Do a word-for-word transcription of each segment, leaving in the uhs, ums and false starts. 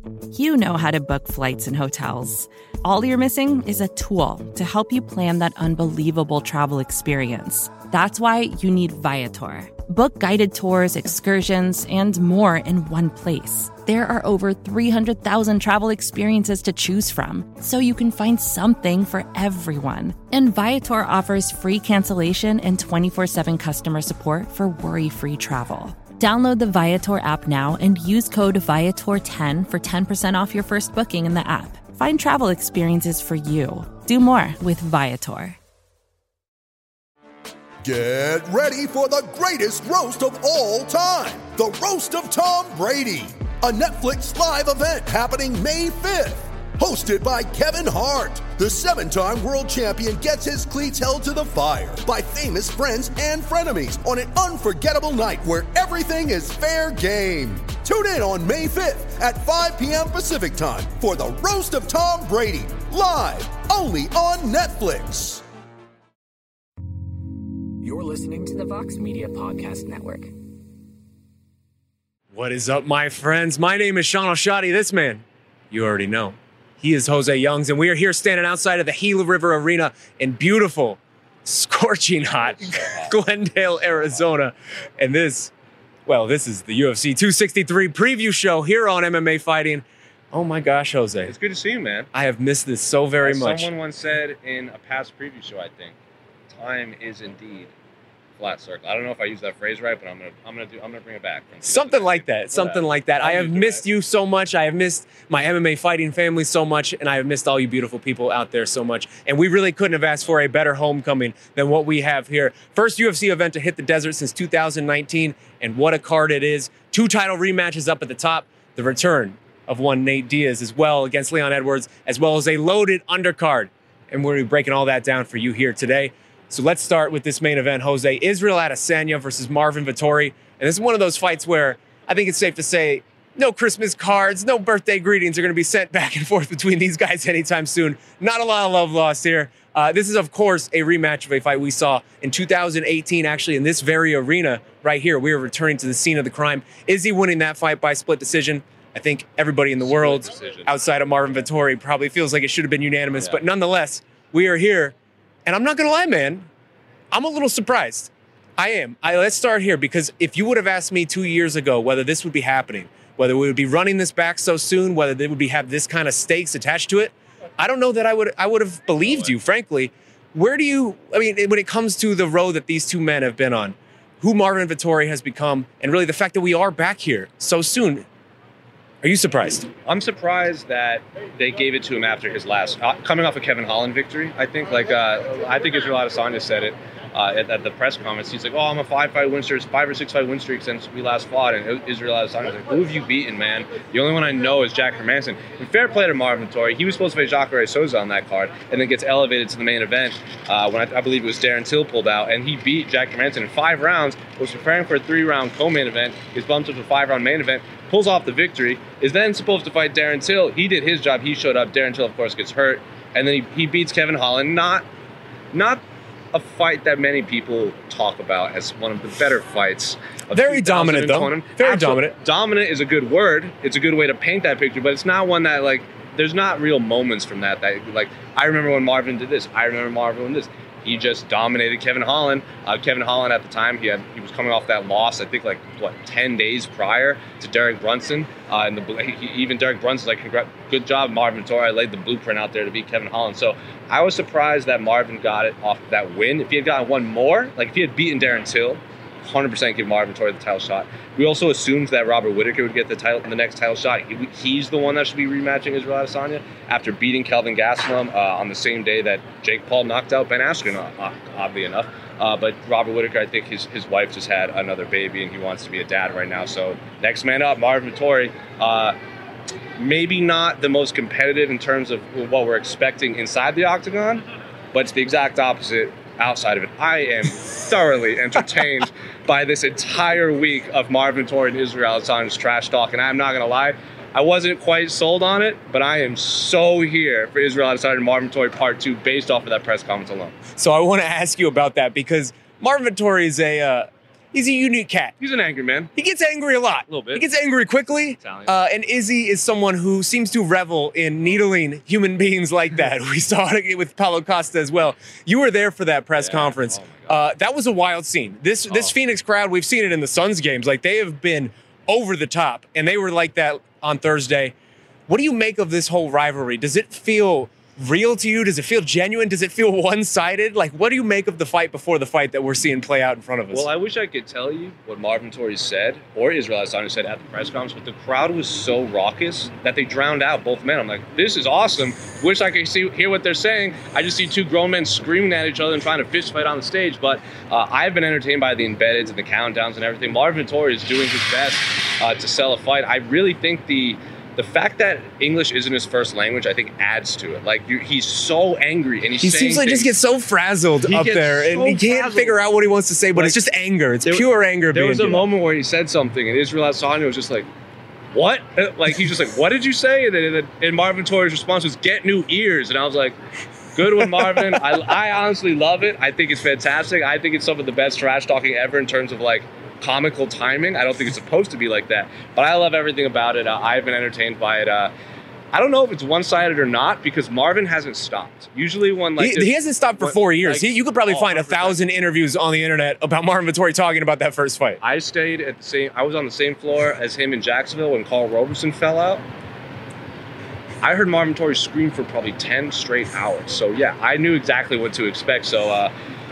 You know how to book flights and hotels. All you're missing is a tool to help you plan that unbelievable travel experience. That's why you need Viator. Book guided tours, excursions, and more in one place. There are over three hundred thousand travel experiences to choose from, so you can find something for everyone. And Viator offers free cancellation and twenty-four seven customer support for worry-free travel. Download the Viator app now and use code Viator ten for ten percent off your first booking in the app. Find travel experiences for you. Do more with Viator. Get ready for the greatest roast of all time, the Roast of Tom Brady, a Netflix live event happening May fifth. Hosted by Kevin Hart, the seven-time world champion gets his cleats held to the fire by famous friends and frenemies on an unforgettable night where everything is fair game. Tune in on May fifth at five p.m. Pacific time for the Roast of Tom Brady, live only on Netflix. You're listening to the Vox Media Podcast Network. What is up, my friends? My name is Sean Al-Shadi. This man, you already know. He is Jose Youngs, and we are here standing outside of the Gila River Arena in beautiful, scorching hot Glendale, Arizona. And this, well, this is the U F C two sixty-three preview show here on M M A Fighting. Oh my gosh, Jose. It's good to see you, man. I have missed this so very As much. Someone once said in a past preview show, I think, time is indeed flat circle. I don't know if I used that phrase right, but I'm gonna I'm gonna do I'm gonna bring it back. Something like that. Something like that. I have missed you so much. I have missed my M M A fighting family so much, and I have missed all you beautiful people out there so much. And we really couldn't have asked for a better homecoming than what we have here. First U F C event to hit the desert since two thousand nineteen, and what a card it is. Two title rematches up at the top. The return of one Nate Diaz as well against Leon Edwards, as well as a loaded undercard. And we're breaking all that down for you here today. So let's start with this main event, Jose. Israel Adesanya versus Marvin Vettori. And this is one of those fights where I think it's safe to say no Christmas cards, no birthday greetings are going to be sent back and forth between these guys anytime soon. Not a lot of love lost here. Uh, this is, of course, a rematch of a fight we saw in two thousand eighteen, actually, in this very arena right here. We are returning to the scene of the crime. Izzy winning that fight by split decision. I think everybody in the split world decision. Outside of Marvin Vettori probably feels like it should have been unanimous. Yeah. But nonetheless, we are here. And I'm not going to lie, man, I'm a little surprised. I am. I, let's start here, because if you would have asked me two years ago whether this would be happening, whether we would be running this back so soon, whether they would be have this kind of stakes attached to it, I don't know that I would I would have believed you, frankly. Where do you, I mean, when it comes to the road that these two men have been on, who Marvin Vettori has become, and really the fact that we are back here so soon, are you surprised? I'm surprised that they gave it to him after his last, uh, coming off a Kevin Holland victory. I think, like, uh, I think Israel Adesanya said it uh, at, at the press conference. He's like, "Oh, I'm a five-fight win streak, five or six-fight win streak since we last fought." And Israel Adesanya's like, "Who have you beaten, man? The only one I know is Jack Hermanson." And fair play to Marvin Vettori. He was supposed to fight Jacare Souza on that card, and then gets elevated to the main event uh, when I, I believe it was Darren Till pulled out, and he beat Jack Hermanson in five rounds. Was preparing for a three-round co-main event. He's bumped up to a five-round main event. Pulls off the victory, is then supposed to fight Darren Till. He did his job. He showed up. Darren Till, of course, gets hurt. And then he, he beats Kevin Holland. Not, not a fight that many people talk about as one of the better fights. Very dominant, though. Conan. Very Absolutely. dominant. Dominant is a good word. It's a good way to paint that picture, but it's not one that, like, there's not real moments from that. That like, I remember when Marvin did this. I remember Marvin when this. He just dominated Kevin Holland. Uh, Kevin Holland at the time, he had he was coming off that loss, I think, like, what, ten days prior to Derek Brunson. Uh, and the, he, even Derek Brunson's like, Congrats, good job, Marvin Vettori. I laid the blueprint out there to beat Kevin Holland. So I was surprised that Marvin got it off that win. If he had gotten one more, like if he had beaten Darren Till, one hundred percent give Marvin Vettori the title shot. We also assumed that Robert Whittaker would get the title, the next title shot. He, he's the one that should be rematching Israel Adesanya after beating Kelvin Gastelum uh, on the same day that Jake Paul knocked out Ben Askren, uh, oddly enough. Uh, but Robert Whittaker, I think his, his wife just had another baby and he wants to be a dad right now. So next man up, Marvin Vettori. Uh, maybe not the most competitive in terms of what we're expecting inside the octagon, but it's the exact opposite outside of it. I am thoroughly entertained by this entire week of Marvin Vettori and Israel Adesanya's trash talk, and I'm not going to lie, I wasn't quite sold on it, but I am so here for Israel Adesanya and Marvin Vettori part two based off of that press conference alone. So I want to ask you about that, because Marvin Vettori is a uh, he's a unique cat. He's an angry man. He gets angry a lot. A little bit. He gets angry quickly. Italian. Uh, and Izzy is someone who seems to revel in needling human beings like that. We saw it with Paulo Costa as well. You were there for that press Yeah. conference. Oh my God. Uh, that was a wild scene. This this Oh. Phoenix crowd, we've seen it in the Suns games. Like, they have been over the top, and they were like that on Thursday. What do you make of this whole rivalry? Does it feel real to you? Does it feel genuine? Does it feel one-sided? Like, what do you make of the fight before the fight that we're seeing play out in front of us? Well, I wish I could tell you what Marvin Torres said or Israel Adesanya said at the press conference, but the crowd was so raucous that they drowned out both men. I'm like, this is awesome. Wish I could see hear what they're saying. I just see two grown men screaming at each other and trying to fist fight on the stage. But uh, I've been entertained by the embeddeds and the countdowns and everything. Marvin Torres is doing his best uh, to sell a fight. I really think the The fact that English isn't his first language, I think, adds to it. Like, you, he's so angry, and he's he saying seems like things. just gets so frazzled He up gets there, and so he can't frazzled. figure out what he wants to say. But Like, it's just anger. It's there- pure anger. There being was a given. moment where he said something, and Israel Adesanya was just like, "What?" Like, he's just like, "What did you say?" And then and Marvin Torres' response was, "Get new ears." And I was like, "Good one, Marvin." I, I honestly love it. I think it's fantastic. I think it's some of the best trash talking ever in terms of like comical timing. I don't think it's supposed to be like that, but I love everything about it. Uh, I've been entertained by it. Uh, I don't know if it's one-sided or not because Marvin hasn't stopped. Usually when like he, this- he hasn't stopped for when- four years. like, he, you could probably oh, find a one hundred percent. thousand interviews on the internet about Marvin Vettori talking about that first fight. I stayed at the same. I was on the same floor as him in Jacksonville when Carl Roberson fell out. I heard Marvin Torres scream for probably ten straight hours. So yeah, I knew exactly what to expect. So uh,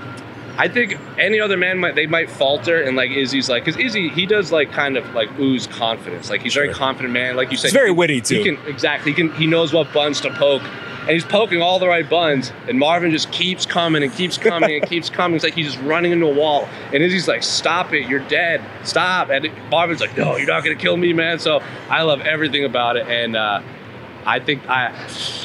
I think any other man might they might falter and like Izzy's like because Izzy he does like kind of like ooze confidence. Like he's a very Sure. confident man. Like you said, He's very he- witty, too. He can exactly. He can. He knows what buns to poke. And he's poking all the right buns, and Marvin just keeps coming and keeps coming and keeps coming. It's like he's just running into a wall. And Izzy's like, "Stop it! You're dead! Stop!" And Marvin's like, "No, you're not gonna kill me, man." So I love everything about it, and uh, I think I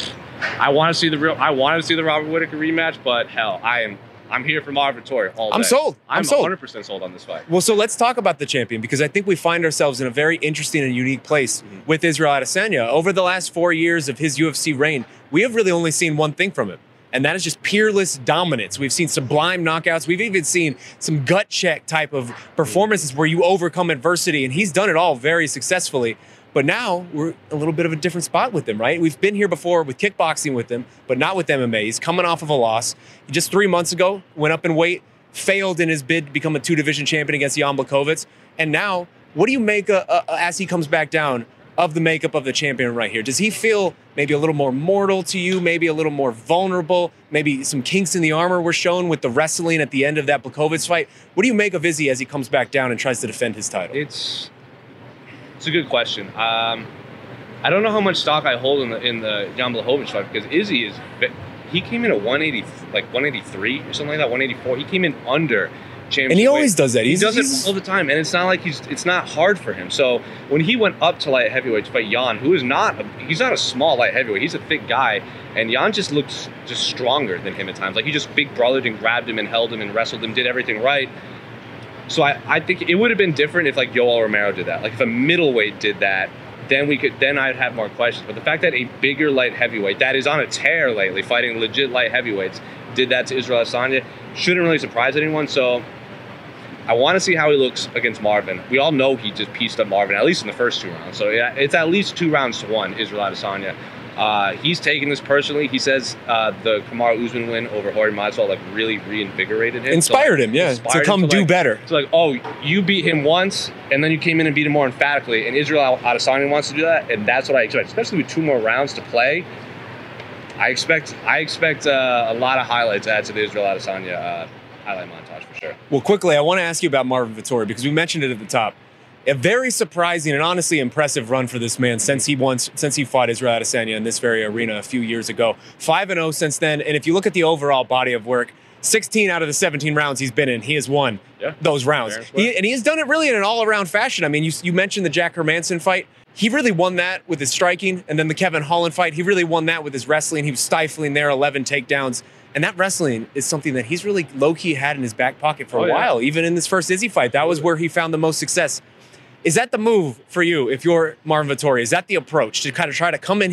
I want to see the real. I want to see the Robert Whittaker rematch, but hell, I am I'm here for Marvin Vettori all day. I'm sold. I'm I'm sold. one hundred percent sold on this fight. Well, so let's talk about the champion because I think we find ourselves in a very interesting and unique place Mm-hmm. with Israel Adesanya. Over the last four years of his U F C reign, we have really only seen one thing from him, and that is just peerless dominance. We've seen sublime knockouts. We've even seen some gut check type of performances where you overcome adversity, and he's done it all very successfully. But now we're a little bit of a different spot with him, right? We've been here before with kickboxing with him, but not with M M A. He's coming off of a loss. He just three months ago went up in weight, failed in his bid to become a two-division champion against Jan Blachowicz. And now, what do you make uh, uh, as he comes back down of the makeup of the champion right here? Does he feel maybe a little more mortal to you, maybe a little more vulnerable, maybe some kinks in the armor were shown with the wrestling at the end of that Blachowicz fight? What do you make of Izzy as he comes back down and tries to defend his title? It's it's a good question. Um, I don't know how much stock I hold in the in the Jan Blachowicz fight because Izzy is he came in at one eighty like one eighty-three or something like that, one eighty-four. He came in under championship. And he always weight. does that. He He's- does he's- it all the time, and it's not like he's it's not hard for him. So when he went up to light heavyweight to fight Jan, who is not a, he's not a small light heavyweight, he's a thick guy, and Jan just looks just stronger than him at times. Like he just big brothered and grabbed him and held him and wrestled him, did everything right. So I, I think it would have been different if like Yoel Romero did that. Like if a middleweight did that, then we could then I'd have more questions. But the fact that a bigger light heavyweight that is on a tear lately, fighting legit light heavyweights, did that to Israel Adesanya shouldn't really surprise anyone. So I want to see how he looks against Marvin. We all know he just pieced up Marvin, at least in the first two rounds. So yeah, it's at least two rounds to one, Israel Adesanya. Uh, he's taking this personally. He says uh, the Kamaru Usman win over Jorge Masvidal like really reinvigorated him. Inspired So, like, him, yeah, inspired to come him do like- better. It's like, oh, you beat him once, and then you came in and beat him more emphatically. And Israel Adesanya wants to do that, and that's what I expect, especially with two more rounds to play. I expect I expect uh, a lot of highlights added to the Israel Adesanya uh, highlight montage for sure. Well, quickly, I want to ask you about Marvin Vettori because we mentioned it at the top. A very surprising and honestly impressive run for this man since he once since he fought Israel Adesanya in this very arena a few years ago. five and oh since then, and if you look at the overall body of work, sixteen out of the seventeen rounds he's been in, he has won Yeah. those rounds. Fair and square. He, and he has done it really in an all-around fashion. I mean, you, you mentioned the Jack Hermanson fight. He really won that with his striking, and then the Kevin Holland fight, he really won that with his wrestling. He was stifling there, eleven takedowns. And that wrestling is something that he's really low-key had in his back pocket for Oh, a yeah. while. Even in this first Izzy fight, that was where he found the most success. Is that the move for you if you're Marvin Vettori? Is that the approach to kind of try to come in here,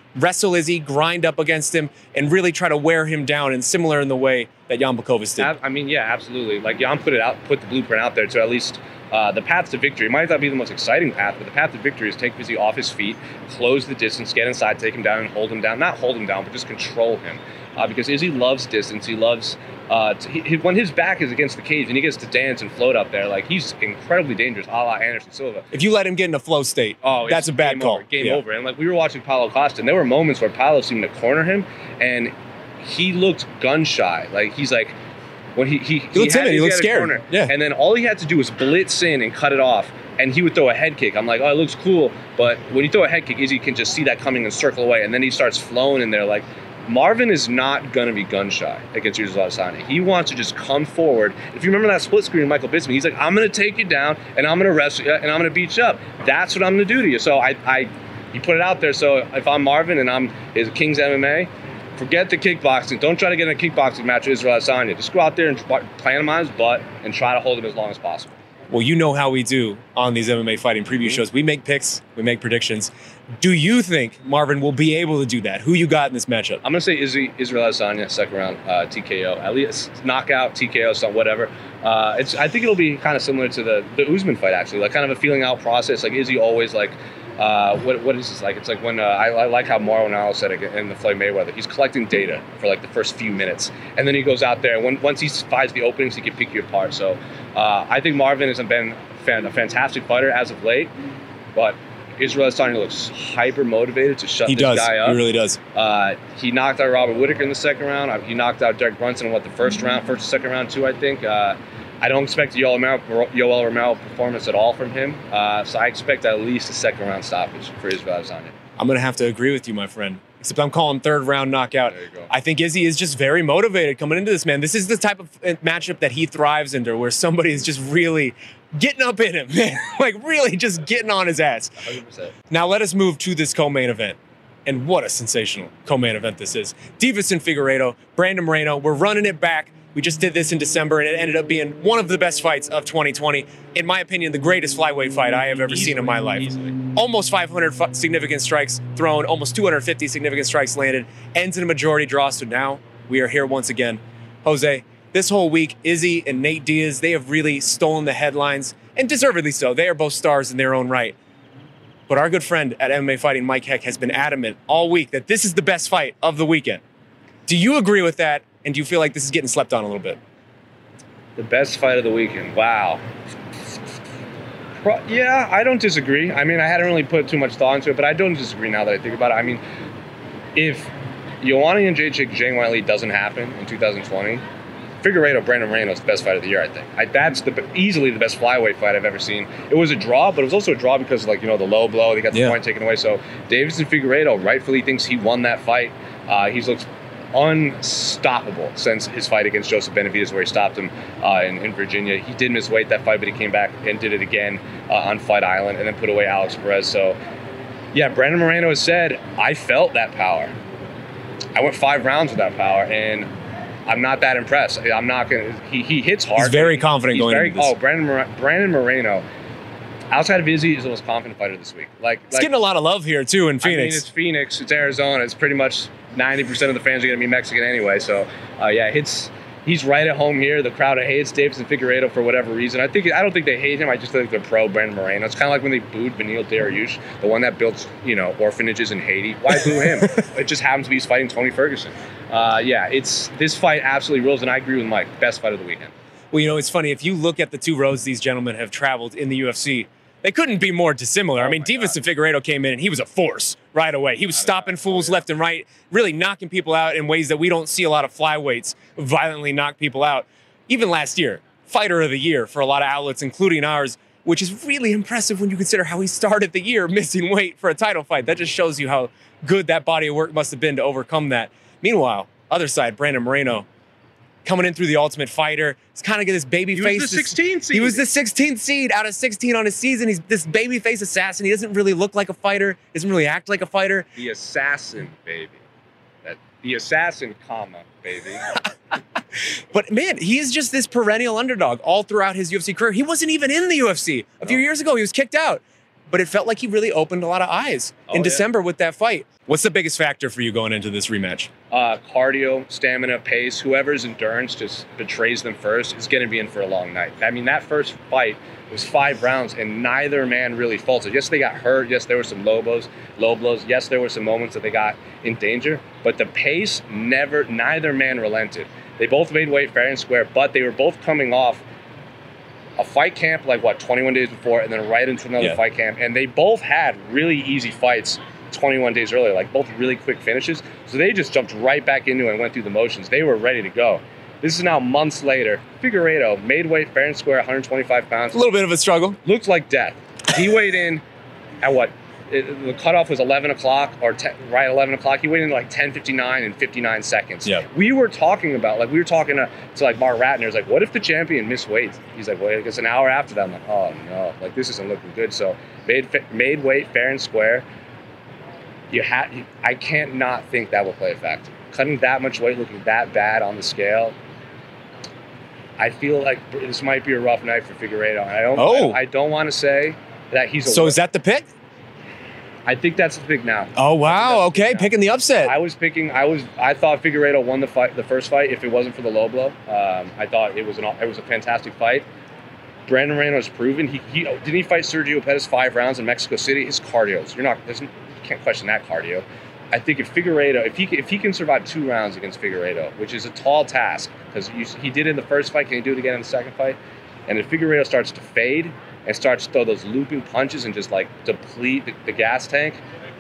wrestle Izzy, grind up against him, and really try to wear him down, and similar in the way that Jan Blachowicz did. I mean, yeah, absolutely. Like Jan put it out, put the blueprint out there to at least uh, the path to victory. It might not be the most exciting path, but the path to victory is take Izzy off his feet, close the distance, get inside, take him down, and hold him down. Not hold him down, but just control him. Uh, because Izzy loves distance. He loves uh, to, he, when his back is against the cage and he gets to dance and float up there. Like he's incredibly dangerous, a la Anderson Silva. If you let him get in a flow state, oh, that's a bad game call. Over, game yeah. over. And like we were watching Paulo Costa, and there were moments where Paulo seemed to corner him, and he looked gun shy. Like he's like when he he, he looked timid. He looked scared. Corner, yeah. And then all he had to do was blitz in and cut it off. And he would throw a head kick. I'm like, oh, it looks cool. But when you throw a head kick, Izzy can just see that coming and circle away. And then he starts flowing in there. Like, Marvin is not going to be gun shy against Israel Adesanya. He wants to just come forward. If you remember that split screen of Michael Bisping, he's like, I'm going to take you down, and I'm going to wrestle you, and I'm going to beat you up. That's what I'm going to do to you. So I, I, you put it out there. So if I'm Marvin and I'm his King's M M A, forget the kickboxing. Don't try to get in a kickboxing match with Israel Adesanya. Just go out there and plant him on his butt and try to hold him as long as possible. Well, you know how we do on these M M A fighting preview shows. We make picks, we make predictions. Do you think Marvin will be able to do that? Who you got in this matchup? I'm going to say Izzy, Israel Adesanya, second round uh, T K O. At least knockout, T K O, something, whatever. Uh, it's. I think it'll be kind of similar to the, the Usman fight, actually. Like kind of a feeling out process. Like Izzy always like, uh, what what is this like? It's like when uh, I, I like how Mauro Ranallo said it in the Floyd Mayweather. He's collecting data for like the first few minutes, and then he goes out there. And when, once he finds the openings, he can pick you apart. So uh, I think Marvin has been fan, a fantastic fighter as of late, but Israel Adesanya looks hyper motivated to shut he this does. guy up. He really does. Uh, he knocked out Robert Whittaker in the second round. He knocked out Derek Brunson in what the first round, first or second round too, I think. Uh, I don't expect a Yoel Romero, Yoel Romero performance at all from him. Uh, so I expect at least a second round stoppage for Israel Adesanya. I'm going to have to agree with you, my friend. Except I'm calling third round knockout. There you go. I think Izzy is just very motivated coming into this, man. This is the type of matchup that he thrives under, where somebody is just really getting up in him, man. Like really just getting on his ass. one hundred percent. Now let us move to this co-main event. And what a sensational co-main event this is. Deiveson Figueiredo, Brandon Moreno, we're running it back. We just did this in December, and it ended up being one of the best fights of twenty twenty. In my opinion, the greatest flyweight fight I have ever Easily, seen in my life. Easily. Almost five hundred fu- significant strikes thrown, almost two hundred fifty significant strikes landed, ends in a majority draw, so now we are here once again. Jose, this whole week, Izzy and Nate Diaz, they have really stolen the headlines, and deservedly so. They are both stars in their own right. But our good friend at M M A Fighting, Mike Heck, has been adamant all week that this is the best fight of the weekend. Do you agree with that? And do you feel like this is getting slept on a little bit? The best fight of the weekend. Wow. Pro- yeah, I don't disagree. I mean, I hadn't really put too much thought into it, but I don't disagree now that I think about it. I mean, if Joanna and Jacek Zhang Weili doesn't happen in two thousand twenty, Figueiredo, Brandon Moreno is the best fight of the year, I think. I, that's the easily the best flyweight fight I've ever seen. It was a draw, but it was also a draw because, like, you know, the low blow, they got the yeah. point taken away. So Deiveson Figueiredo rightfully thinks he won that fight. Uh, he's looked unstoppable since his fight against Joseph Benavidez, where he stopped him uh, in, in Virginia. He did miss weight that fight, but he came back and did it again uh, on Fight Island and then put away Alex Perez. So, yeah, Brandon Moreno has said, I felt that power. I went five rounds with that power, and I'm not that impressed. I'm not going to – he he hits hard. He's very confident he's going very, into this. Oh, Brandon, Mor- Brandon Moreno, outside of Izzy, is the most confident fighter this week. Like, He's like, getting a lot of love here, too, in Phoenix. I mean, it's Phoenix. It's Arizona. It's pretty much ninety percent of the fans are going to be Mexican anyway. So, uh, yeah, it's he's right at home here. The crowd hates Deiveson Figueiredo for whatever reason. I think I don't think they hate him. I just think they're pro Brandon Moreno. It's kind of like when they booed Beneil Dariush, the one that built, you know, orphanages in Haiti. Why boo him? It just happens to be he's fighting Tony Ferguson. Uh, yeah, it's this fight absolutely rules, and I agree with Mike. Best fight of the weekend. Well, you know, it's funny. If you look at the two roads these gentlemen have traveled in the U F C, they couldn't be more dissimilar. Oh I mean, Deiveson Figueiredo came in and he was a force right away. He was stopping fools left and right, really knocking people out in ways that we don't see a lot of flyweights violently knock people out. Even last year, fighter of the year for a lot of outlets, including ours, which is really impressive when you consider how he started the year missing weight for a title fight. That just shows you how good that body of work must have been to overcome that. Meanwhile, other side, Brandon Moreno, coming in through the Ultimate Fighter. He's kind of got this baby He face. was the sixteenth seed. He was the sixteenth seed out of sixteen on his season. He's this baby face assassin. He doesn't really look like a fighter. He doesn't really act like a fighter. The assassin, baby. That the assassin, comma, baby. But man, he's just this perennial underdog all throughout his U F C career. He wasn't even in the U F C. A few No. years ago, he was kicked out. but it felt like he really opened a lot of eyes Oh, in yeah. December with that fight. What's the biggest factor for you going into this rematch? Uh, cardio, stamina, pace, whoever's endurance just betrays them first is going to be in for a long night. I mean, that first fight was five rounds and neither man really faltered. Yes, they got hurt. Yes, there were some low blows, low blows. Yes, there were some moments that they got in danger, but the pace never, neither man relented. They both made weight fair and square, but they were both coming off a fight camp like what, twenty-one days before, and then right into another Yeah. fight camp. And they both had really easy fights twenty-one days earlier, like both really quick finishes. So they just jumped right back into it and went through the motions. They were ready to go. This is now months later. Figueiredo made weight fair and square, one hundred twenty-five pounds. A little bit of a struggle. Looked like death. He weighed in at what? It, the cutoff was eleven o'clock or ten, right eleven o'clock. He weighed in like ten fifty-nine and fifty-nine seconds. Yeah. We were talking about, like we were talking to, to like Mark Ratner. It's like, what if the champion missed weight? He's like, well, I guess an hour after that. I'm like, oh no, like this isn't looking good. So made made weight fair and square. You had, I can't not think that will play a factor. Cutting that much weight, looking that bad on the scale. I feel like this might be a rough night for Figueiredo. I don't. Oh. I, I don't want to say that he's. A So is that the pick? I think that's the pick now. Oh, wow. That's Okay, now. picking the upset. I was picking. I was. I thought Figueiredo won the fight, the first fight, if it wasn't for the low blow. Um, I thought it was an. It was a fantastic fight. Brandon Moreno's proven. He, he didn't he fight Sergio Pettis five rounds in Mexico City. His cardio's. You're not. There's, you can't question that cardio. I think if Figueiredo, if he if he can survive two rounds against Figueiredo, which is a tall task because he did it in the first fight, can he do it again in the second fight? And if Figueiredo starts to fade and starts to throw those looping punches and just like deplete the, the gas tank,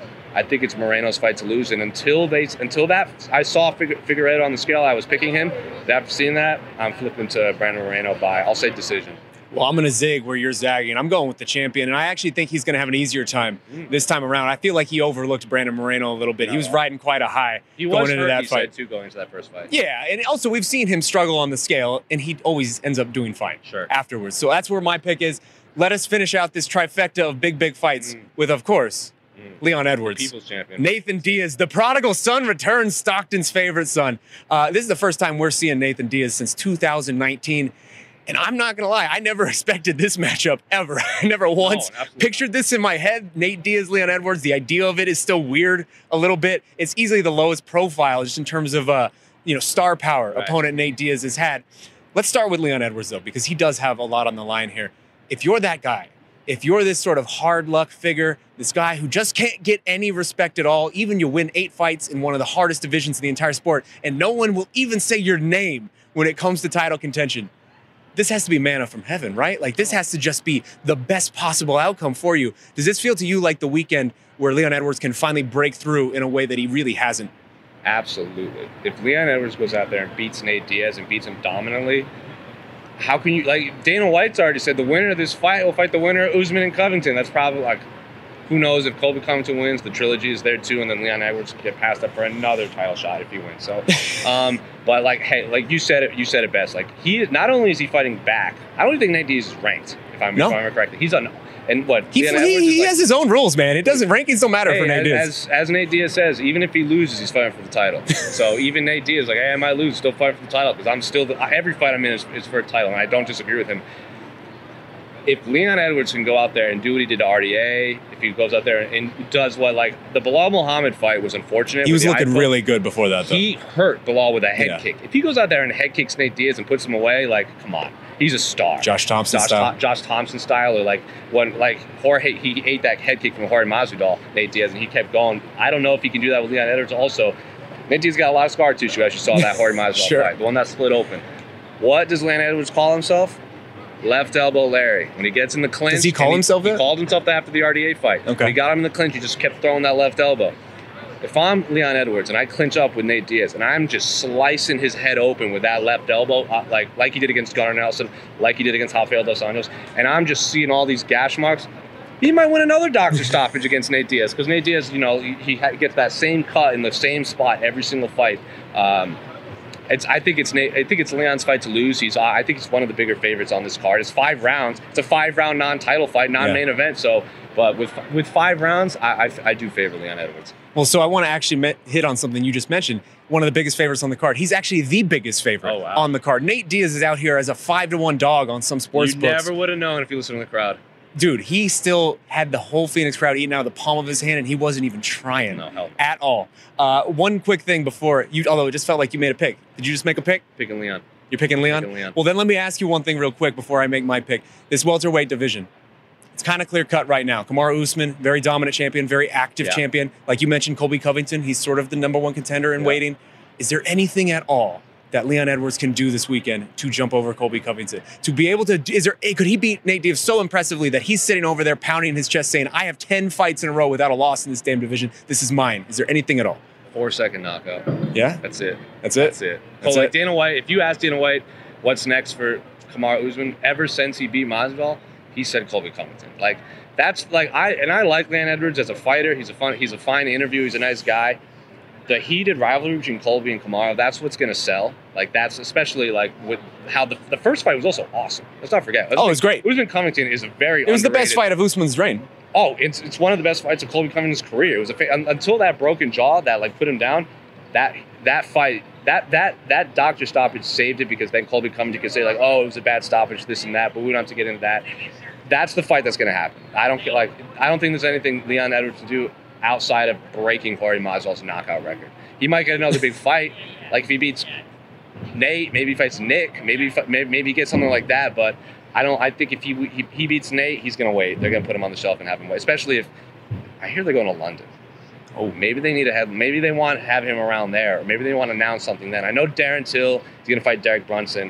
I think it's Moreno's fight to lose. And until they, until that, I saw Figue- Figueiredo on the scale. I was picking him. After seeing that, I'm flipping to Brandon Moreno by, I'll say, decision. Well, I'm going to zig where you're zagging. I'm going with the champion, and I actually think he's going to have an easier time Mm. this time around. I feel like he overlooked Brandon Moreno a little bit. He was No. id quite a high He going was into hurt, that he fight. said, too, going into that first fight. Yeah, and also we've seen him struggle on the scale, and he always ends up doing fine Sure. afterwards. So that's where my pick is. Let us finish out this trifecta of big, big fights Mm. with, of course, Mm. Leon Edwards. People's champion. Nathan Diaz, the prodigal son, returns, Stockton's favorite son. Uh, this is the first time we're seeing Nathan Diaz since two thousand nineteen. And I'm not going to lie, I never expected this matchup ever. I never once absolutely pictured this in my head. Nate Diaz, Leon Edwards, the idea of it is still weird a little bit. It's easily the lowest profile just in terms of uh, you know, star power Right. opponent Nate Diaz has had. Let's start with Leon Edwards, though, because he does have a lot on the line here. If you're that guy, if you're this sort of hard luck figure, this guy who just can't get any respect at all, even you win eight fights in one of the hardest divisions in the entire sport, and no one will even say your name when it comes to title contention, this has to be manna from heaven, right? Like, this has to just be the best possible outcome for you. Does this feel to you like the weekend where Leon Edwards can finally break through in a way that he really hasn't? Absolutely. If Leon Edwards goes out there and beats Nate Diaz and beats him dominantly, how can you, like, Dana White's already said the winner of this fight will fight the winner of Usman and Covington. That's probably, like, who knows if Colby Covington wins, the trilogy is there too, and then Leon Edwards can get past up for another title shot if he wins. So, um, but like, hey, like you said it, you said it best. Like, he, not only is he fighting back, I don't even think Nate Diaz is ranked, if I'm, No. if I'm correct. He's on, and what? He, Leon he, Edwards is he like- has his own rules, man. It doesn't, rankings don't matter Hey, for Nate Diaz. as, as Nate Diaz says, even if he loses, he's fighting for the title. So even Nate Diaz, like, hey, I might lose, still fighting for the title because I'm still the, every fight I'm in is, is for a title, and I don't disagree with him. If Leon Edwards can go out there and do what he did to R D A, if he goes out there and does what, like, the Bilal Muhammad fight was unfortunate. He was with the looking iPhone. really good before that, though. He hurt Bilal with a head Yeah. kick. If he goes out there and head kicks Nate Diaz and puts him away, like, come on, he's a star. Josh Thompson Josh, style. Tho- Josh Thompson style, or like when like Jorge, he ate that head kick from Jorge Masvidal, Nate Diaz, and he kept going. I don't know if he can do that with Leon Edwards. Also, Nate Diaz got a lot of scar tissue, as you saw that Jorge Masvidal Sure. fight, the one that split open. What does Leon Edwards call himself? Left elbow Larry. When he gets in the clinch, Does he call and himself He that? called himself that after the R D A fight. Okay. When he got him in the clinch, he just kept throwing that left elbow. If I'm Leon Edwards and I clinch up with Nate Diaz and I'm just slicing his head open with that left elbow, uh, like like he did against Gunnar Nelson, like he did against Rafael dos Anjos, and I'm just seeing all these gash marks, he might win another doctor stoppage against Nate Diaz because Nate Diaz, you know, he, he ha- gets that same cut in the same spot every single fight. Um, It's. I think it's. Nate, I think it's Leon's fight to lose. He's. I think he's one of the bigger favorites on this card. It's five rounds. It's a five-round non-title fight, non-main Yeah. event. So, but with with five rounds, I I, I do favor Leon Edwards. Well, so I want to actually met, hit on something you just mentioned. One of the biggest favorites on the card. He's actually the biggest favorite Oh, wow. on the card. Nate Diaz is out here as a five to one dog on some sports You books. never would have known if you listened to the crowd. dude, he still had the whole Phoenix crowd eating out of the palm of his hand, and he wasn't even trying No, hell no. at all. Uh, one quick thing before you, although it just felt like you made a pick. Did you just make a pick? Picking Leon. You're picking Leon? Picking Leon. Well, then let me ask you one thing real quick before I make my pick. This welterweight division, it's kind of clear cut right now. Kamaru Usman, very dominant champion, very active Yeah. champion. Like you mentioned, Colby Covington, he's sort of the number one contender in Yeah. waiting. Is there anything at all that Leon Edwards can do this weekend to jump over Colby Covington? To be able to, is there, could he beat Nate Diaz so impressively that he's sitting over there pounding his chest saying, I have ten fights in a row without a loss in this damn division. This is mine. Is there anything at all? Four second knockout. Yeah? That's it. That's it? That's it. That's so like it? Dana White, if you ask Dana White what's next for Kamaru Usman, ever since he beat Masvidal, he said Colby Covington. Like that's like I and I like Leon Edwards as a fighter. He's a fun. He's a fine interview. He's a nice guy. The heated rivalry between Colby and Kamaru, that's what's going to sell. Like that's especially like with how the the first fight was also awesome. Let's not forget. Oh, it was great. Usman Covington is a very. It was the best underrated- fight of Usman's reign. Oh, it's it's one of the best fights of Colby Covington's career. It was a fa- un- until that broken jaw that like put him down. That that fight that that that doctor stoppage saved it because then Colby Covington could say like, oh, it was a bad stoppage, this and that. But we don't have to get into that. That's the fight that's going to happen. I don't get like I don't think there's anything Leon Edwards can do outside of breaking Jorge Masvidal's knockout record. He might get another big fight, like if he beats Nate, maybe he fights Nick, maybe maybe maybe he gets something like that. But I don't. I think if he he, he beats Nate, he's going to wait. They're going to put him on the shelf and have him wait. Especially if I hear they're going to London. Oh, maybe they need to have. Maybe they want to have him around there. Or maybe they want to announce something then. I know Darren Till is going to fight Derek Brunson.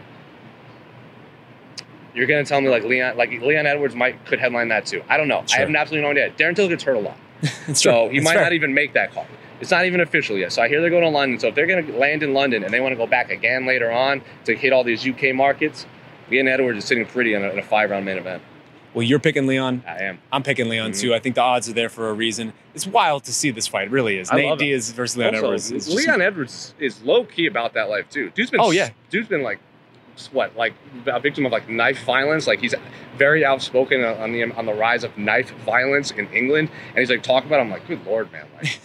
You're going to tell me like Leon, like Leon Edwards might could headline that too. I don't know. Sure. I have absolutely no idea. Darren Till gets hurt a lot, It's so true. he It's might fair. not even make that call. It's not even official yet. So I hear they're going to London. So if they're going to land in London and they want to go back again later on to hit all these U K markets, Leon Edwards is sitting pretty in a, in a five-round main event. Well, you're picking Leon. I am. I'm picking Leon Mhm. too. I think the odds are there for a reason. It's wild to see this fight. It really is. I Nate love it. Diaz versus Leon Also, Edwards. It's just- Leon Edwards is low key about that life too. Dude's been Oh, yeah. Dude's been like what like a victim of like knife violence. Like he's very outspoken on the on the rise of knife violence in England, and he's like talking about it. I'm like, good lord, man. Like,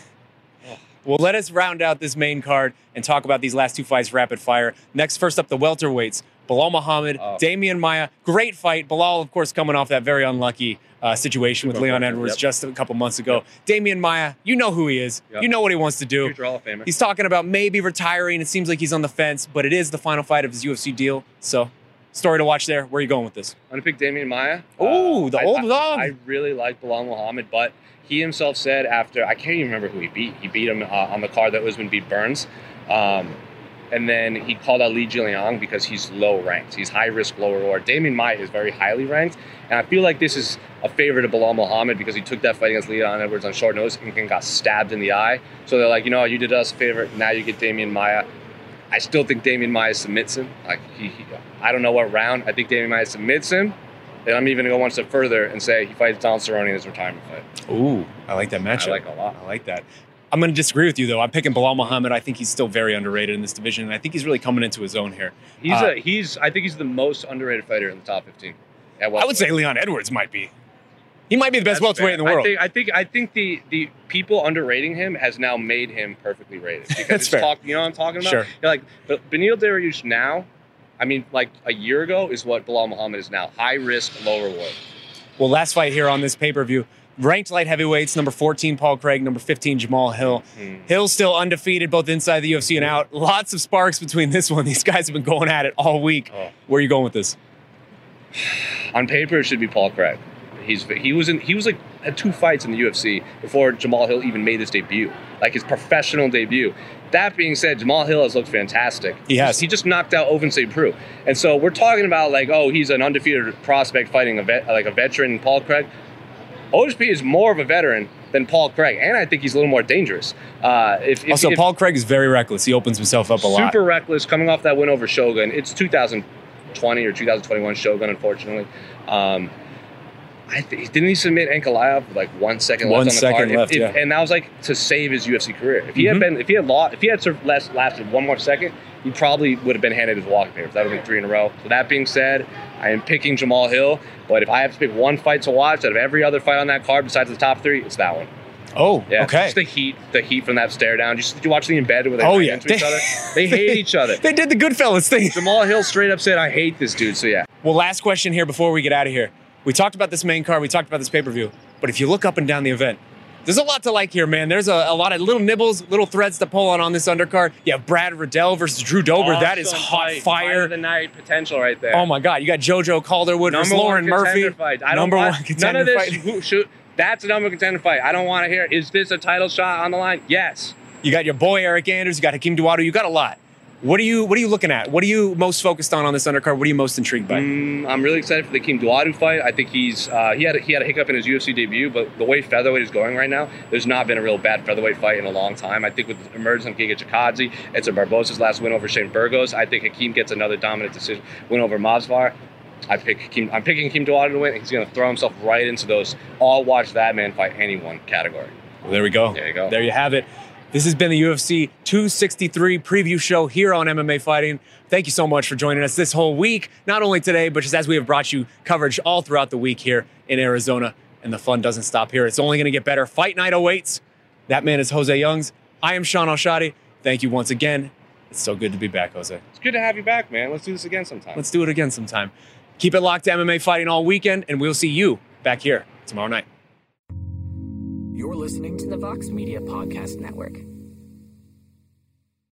Well, let us round out this main card and talk about these last two fights rapid fire. Next, first up, the welterweights. Bilal Muhammad, Oh. Damian Maia. Great fight. Bilal, of course, coming off that very unlucky uh, situation with Super Leon unfortunate, Edwards yep. just a couple months ago. Damian Maia, you know who he is. Yep. You know what he wants to do. future Hall of Famer. He's talking about maybe retiring. It seems like he's on the fence, but it is the final fight of his U F C deal. So, story to watch there. Where are you going with this? I'm gonna pick Damian Maia. Ooh, the I- old I, dog. I really like Bilal Muhammad, but he himself said after I can't even remember who he beat. He beat him uh, on the card that Usman beat Burns, um, and then he called out Li Jingliang because he's low ranked. He's high risk, low reward. Damian Maia is very highly ranked, and I feel like this is a favor to Bilal Muhammad because he took that fight against Leon Edwards on short notice and got stabbed in the eye. So they're like, you know, you did us a favor. Now you get Damian Maia. I still think Damian Maia submits him. Like he, he I don't know what round. I think Damian Maia submits him. And I'm even going to go one step further and say he fights Donald Cerrone in his retirement fight. Ooh, I like that matchup. I like it a lot. I like that. I'm going to disagree with you, though. I'm picking Bilal Muhammad. I think he's still very underrated in this division, and I think he's really coming into his own here. He's Uh, a he's. I think he's the most underrated fighter in the top fifteen. At I would welterweight. say Leon Edwards might be. He might be the best That's welterweight in the fair. world. I think I think I think the the people underrating him has now made him perfectly rated. Because That's it's fair. Talk, you know what I'm talking about? Sure. You're like, but Beneil Dariush now, I mean, like a year ago is what Bilal Muhammad is now. High risk, low reward. Well, last fight here on this pay-per-view, ranked light heavyweights, number fourteen, Paul Craig, number fifteen, Jamal Hill. Mm. Hill still undefeated, both inside the U F C and out. Lots of sparks between this one. These guys have been going at it all week. Oh. Where are you going with this? On paper, it should be Paul Craig. He's he was in he was like had two fights in the U F C before Jamal Hill even made his debut, like his professional debut. That being said, Jamal Hill has looked fantastic. He has. He just knocked out Ovin Saint Preux, and so we're talking about like, oh, he's an undefeated prospect fighting a vet, like a veteran, Paul Craig. O S P is more of a veteran than Paul Craig, and I think he's a little more dangerous. Uh, if, if, Also, if, Paul Craig is very reckless. He opens himself up a lot. super reckless, coming off that win over Shogun. It's two thousand twenty or two thousand twenty-one Shogun, unfortunately. Um, I th- didn't he submit Ankalaev with like one second One left on the second card? If- left, if- yeah. And that was like to save his U F C career. If he Mhm. had been, if he had lost, if he had served less, lasted one more second, he probably would have been handed his walking papers. That would have been three in a row. So that being said, I am picking Jamal Hill. But if I have to pick one fight to watch out of every other fight on that card besides the top three, it's that one. Oh, Yeah, okay. Just the heat, the heat from that stare down. Just did you watch the embed where they Oh, ran yeah. into each other? They hate each other. They did the Goodfellas thing. Jamal Hill straight up said, "I hate this dude." So yeah, Well, last question here before we get out of here. We talked about this main card. We talked about this pay-per-view. But if you look up and down the event, there's a lot to like here, man. There's a, a lot of little nibbles, little threads to pull on on this undercard. You have Brad Riddell versus Drew Dober. Awesome that is hot fight. fire. Fight of the night potential right there. Oh, my God. You got JoJo Calderwood versus Number Lauren one Murphy. Fight. I number don't one want, contender none of this, fight. Who, shoot, that's a number one contender fight. I don't want to hear, is this a title shot on the line? Yes. You got your boy Eric Anders. You got Hakeem Dawodu. You got a lot. What are you What are you looking at? What are you most focused on on this undercard? What are you most intrigued by? Mm, I'm really excited for the Hakeem Dawodu fight. I think he's uh, he had a, he had a hiccup in his U F C debut, but the way featherweight is going right now, there's not been a real bad featherweight fight in a long time. I think with the emergence of Giga Chikadze, it's a Barbosa's last win over Shane Burgos. I think Hakeem gets another dominant decision win over Masvidal. I pick Hakeem, I'm picking Hakeem Dawodu to win. He's going to throw himself right into those all watch that man fight anyone category. Well, there we go. There you go. There you have it. This has been the U F C two sixty-three preview show here on M M A Fighting. Thank you so much for joining us this whole week, not only today, but just as we have brought you coverage all throughout the week here in Arizona. And the fun doesn't stop here. It's only going to get better. Fight night awaits. That man is Jose Youngs. I am Sean Al-Shadi. Thank you once again. It's so good to be back, Jose. It's good to have you back, man. Let's do this again sometime. Let's do it again sometime. Keep it locked to M M A Fighting all weekend, and we'll see you back here tomorrow night. You're listening to the Vox Media Podcast Network.